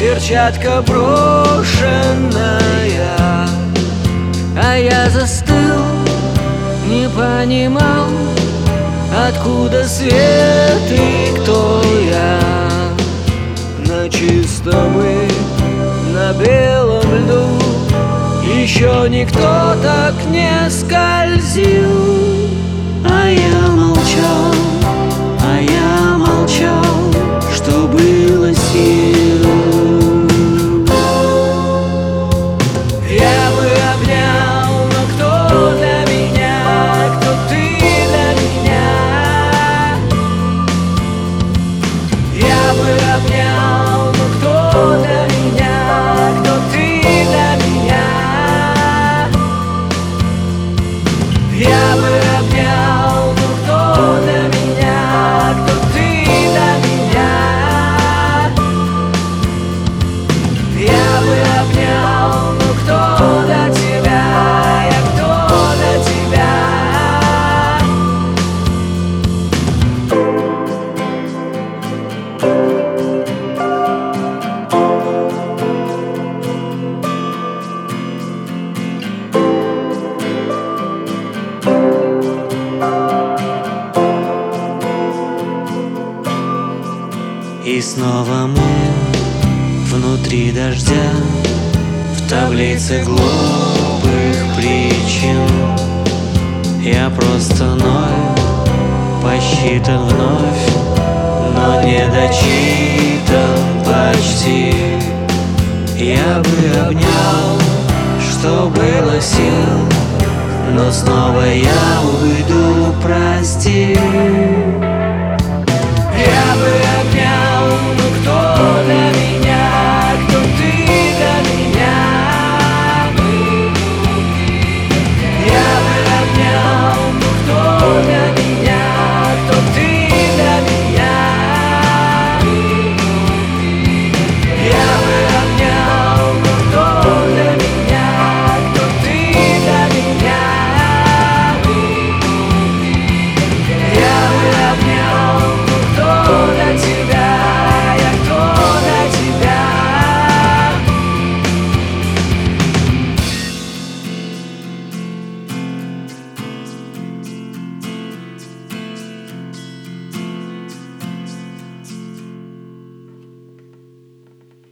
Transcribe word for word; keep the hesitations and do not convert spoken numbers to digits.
перчатка брошенная. А я застыл, не понимал, откуда свет и кто я. На чистом и на белом льду еще никто так не скользил. А я молчал, а я молчал, что было сил. Я бы обнял, но кто для меня, кто ты для меня? Я бы обнял, но кто для меня, кто ты для меня? Я бы обнял, но кто для меня, кто ты для меня? Я бы обнял, но кто для тебя, я кто для тебя? И снова мы внутри дождя, в таблице глупых причин. Я просто ноль, посчитан вновь, но не дочитан почти. Я бы обнял, что было сил, но снова я уйду, прости. Я бы